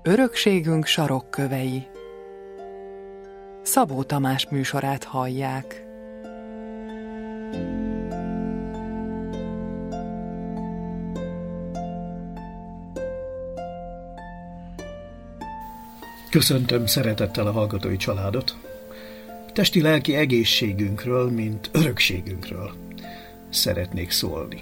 Örökségünk sarokkövei. Szabó Tamás műsorát hallják. Köszöntöm szeretettel a hallgatói családot. Testi-lelki egészségünkről, mint örökségünkről szeretnék szólni.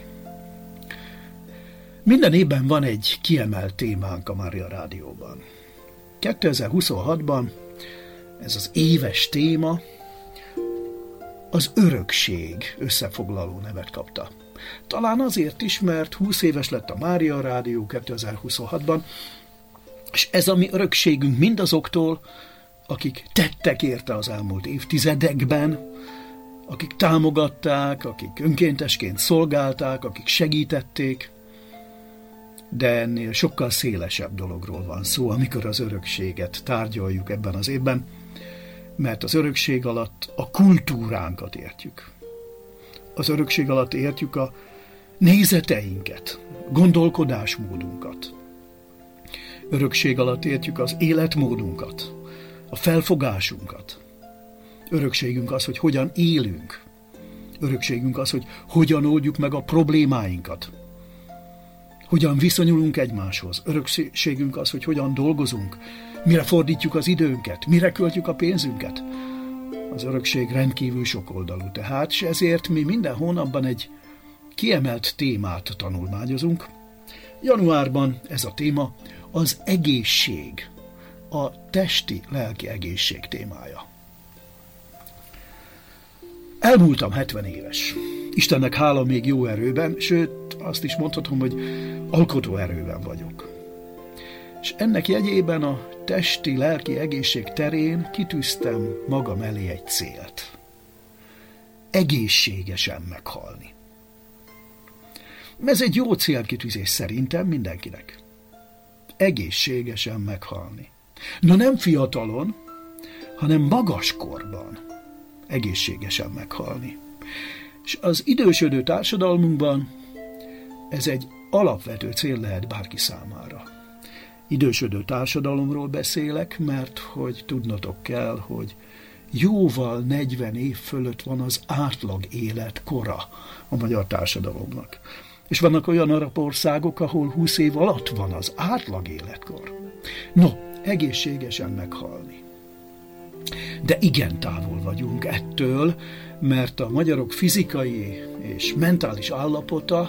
Minden évben van egy kiemelt témánk a Mária Rádióban. 2026-ban ez az éves téma az örökség összefoglaló nevet kapta. Talán azért is, mert 20 éves lett a Mária Rádió 2026-ban, és ez a mi örökségünk mindazoktól, akik tettek érte az elmúlt évtizedekben, akik támogatták, akik önkéntesként szolgálták, akik segítették, de ennél sokkal szélesebb dologról van szó, amikor az örökséget tárgyaljuk ebben az évben, mert az örökség alatt a kultúránkat értjük. Az örökség alatt értjük a nézeteinket, gondolkodásmódunkat. Örökség alatt értjük az életmódunkat, a felfogásunkat. Örökségünk az, hogy hogyan élünk. Örökségünk az, hogy hogyan oldjuk meg a problémáinkat. Hogyan viszonyulunk egymáshoz. Örökségünk az, hogy hogyan dolgozunk. Mire fordítjuk az időnket, mire költjük a pénzünket. Az örökség rendkívül sokoldalú tehát, és ezért mi minden hónapban egy kiemelt témát tanulmányozunk. Januárban ez a téma az egészség, a testi-lelki egészség témája. Elmúltam 70 éves. Istennek hála még jó erőben, sőt, azt is mondhatom, hogy alkotó erőben vagyok. És ennek jegyében a testi-lelki egészség terén kitűztem magam elé egy célt. Egészségesen meghalni. Ez egy jó célkitűzés szerintem mindenkinek. Egészségesen meghalni. Na nem fiatalon, hanem magaskorban egészségesen meghalni. És az idősödő társadalmunkban ez egy alapvető cél lehet bárki számára. Idősödő társadalomról beszélek, mert hogy tudnotok kell, hogy jóval 40 év fölött van az átlag életkora a magyar társadalomnak. És vannak olyan arab országok, ahol 20 év alatt van az átlag életkor. No, egészségesen meghalni. De igen távol vagyunk ettől, mert a magyarok fizikai és mentális állapota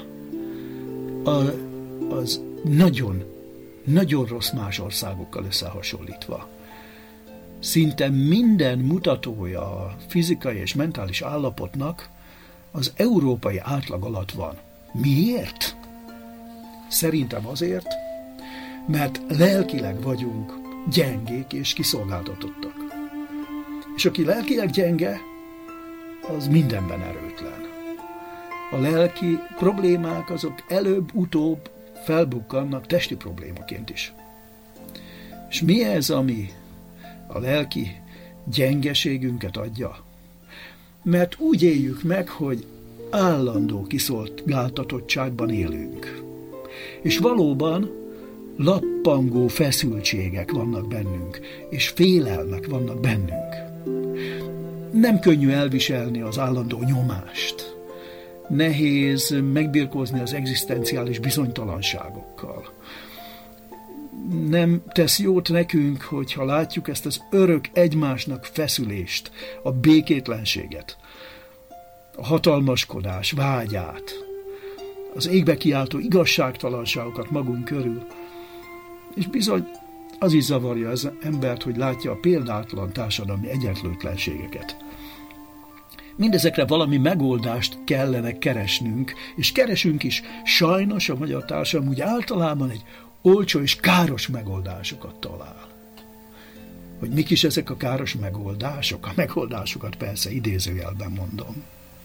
az nagyon, nagyon rossz más országokkal összehasonlítva. Szinte minden mutatója a fizikai és mentális állapotnak az európai átlag alatt van. Miért? Szerintem azért, mert lelkileg vagyunk gyengék és kiszolgáltatottak. És aki lelkileg gyenge, az mindenben erőtlen. A lelki problémák azok előbb-utóbb felbukkannak testi problémaként is. És mi ez, ami a lelki gyengeségünket adja? Mert úgy éljük meg, hogy állandó kiszolgáltatottságban élünk. És valóban lappangó feszültségek vannak bennünk, és félelmek vannak bennünk. Nem könnyű elviselni az állandó nyomást. Nehéz megbirkózni az egzisztenciális bizonytalanságokkal. Nem tesz jót nekünk, hogyha látjuk ezt az örök egymásnak feszülést, a békétlenséget, a hatalmaskodás vágyát, az égbe kiáltó igazságtalanságokat magunk körül. És bizony az is zavarja az embert, hogy látja a példátlan társadalmi egyenlőtlenségeket. Mindezekre valami megoldást kellene keresnünk, és keresünk is. Sajnos a magyar társadalom úgy általában egy olcsó és káros megoldásokat talál. Hogy mik is ezek a káros megoldások? A megoldásokat persze idézőjelben mondom.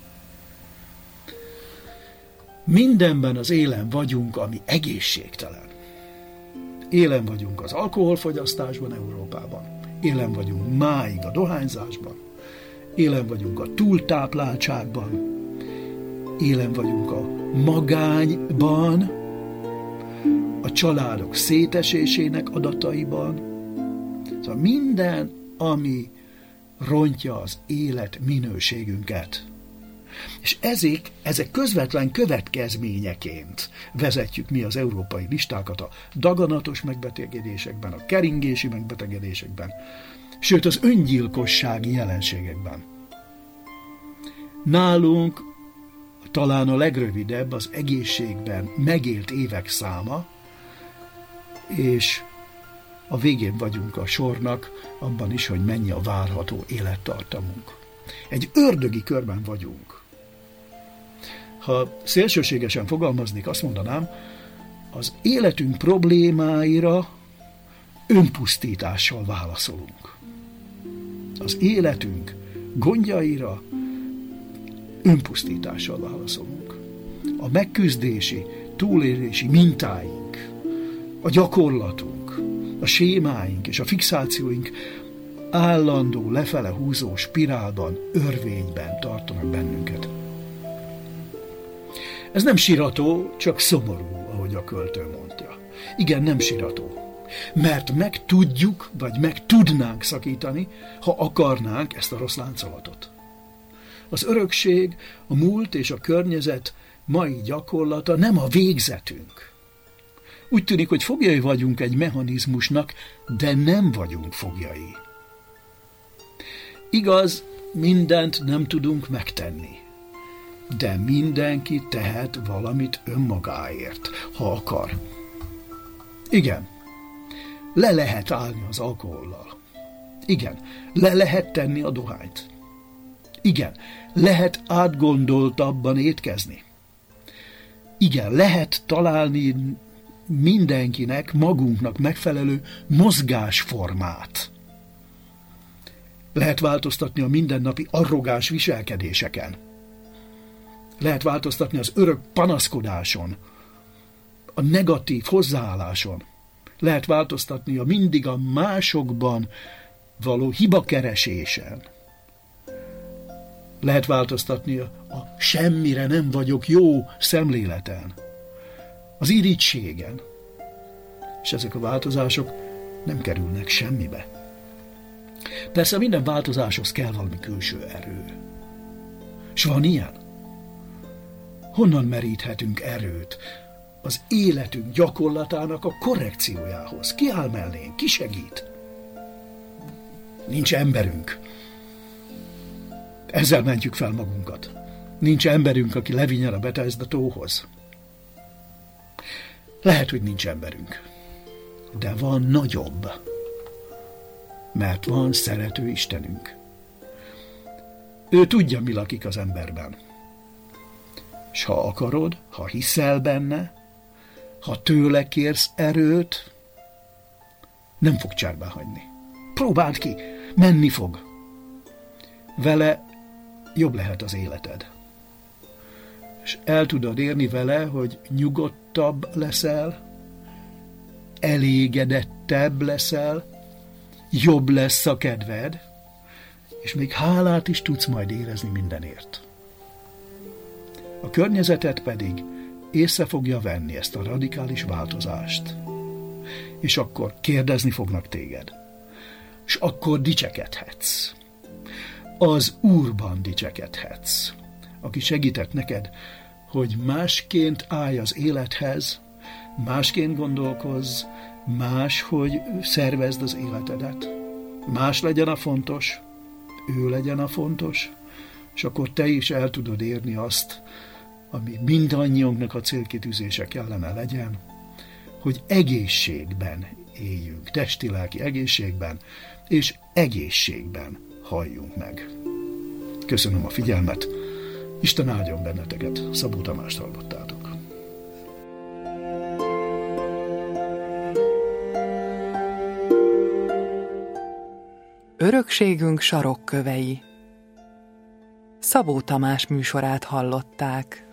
Mindenben az élen vagyunk, ami egészségtelen. Élen vagyunk az alkoholfogyasztásban Európában. Élen vagyunk máig a dohányzásban. Élen vagyunk a túltápláltságban. Élen vagyunk a magányban. a családok szétesésének adataiban. Szóval minden, ami rontja az élet minőségünket. És ezek közvetlen következményeként vezetjük mi az európai listákat a daganatos megbetegedésekben, a keringési megbetegedésekben, sőt az öngyilkossági jelenségekben. Nálunk talán a legrövidebb az egészségben megélt évek száma, és a végén vagyunk a sornak abban is, hogy mennyi a várható élettartamunk. Egy ördögi körben vagyunk. Ha szélsőségesen fogalmaznék, azt mondanám, az életünk problémáira önpusztítással válaszolunk. Az életünk gondjaira önpusztítással válaszolunk. A megküzdési, túlélési mintáink, a gyakorlatunk, a sémáink és a fixációink állandó, lefele húzó spirálban, örvényben tartanak bennünket. Ez nem sirató, csak szomorú, ahogy a költő mondja. Igen, nem sirató. Mert meg tudjuk, vagy meg tudnánk szakítani, ha akarnánk ezt a rossz láncolatot. Az örökség, a múlt és a környezet mai gyakorlata nem a végzetünk. Úgy tűnik, hogy foglyai vagyunk egy mechanizmusnak, de nem vagyunk foglyai. Igaz, mindent nem tudunk megtenni, de mindenki tehet valamit önmagáért, ha akar. Igen, le lehet állni az alkohollal. Igen, le lehet tenni a dohányt. Igen, lehet átgondoltabban étkezni. Igen, lehet találni mindenkinek, magunknak megfelelő mozgásformát. Lehet változtatni a mindennapi arrogáns viselkedéseken. Lehet változtatni az örök panaszkodáson, a negatív hozzáálláson. Lehet változtatni a mindig a másokban való hibakeresésen. Lehet változtatni a semmire nem vagyok jó szemléleten, az irigységen. És ezek a változások nem kerülnek semmibe. Persze minden változáshoz kell valami külső erő. S van ilyen? Honnan meríthetünk erőt az életünk gyakorlatának a korrekciójához? Ki áll mellénk? Ki segít? Nincs emberünk. Ezzel mentjük fel magunkat. Nincs emberünk, aki levinjen a Bethesda tóhoz. Lehet, hogy nincs emberünk. De van nagyobb. Mert van szerető Istenünk. Ő tudja, mi lakik az emberben. És ha akarod, ha hiszel benne, ha tőle kérsz erőt, nem fog cserben hagyni. Próbáld ki, menni fog. Vele jobb lehet az életed. És el tudod érni vele, hogy nyugodtabb leszel, elégedettebb leszel, jobb lesz a kedved, és még hálát is tudsz majd érezni mindenért. A környezetet pedig észre fogja venni ezt a radikális változást. És akkor kérdezni fognak téged. És akkor dicsekedhetsz. Az Úrban dicsekedhetsz, aki segített neked, hogy másként állj az élethez, másként gondolkozz, máshogy szervezd az életedet. Más legyen a fontos, ő legyen a fontos, és akkor te is el tudod érni azt, ami mindannyiunknak a célkitűzése kellene legyen, hogy egészségben éljünk, testi-lelki egészségben, és egészségben halljunk meg. Köszönöm a figyelmet, Isten áldjon benneteket, Szabó Tamást hallottátok. Örökségünk sarokkövei. Szabó Tamás műsorát hallották.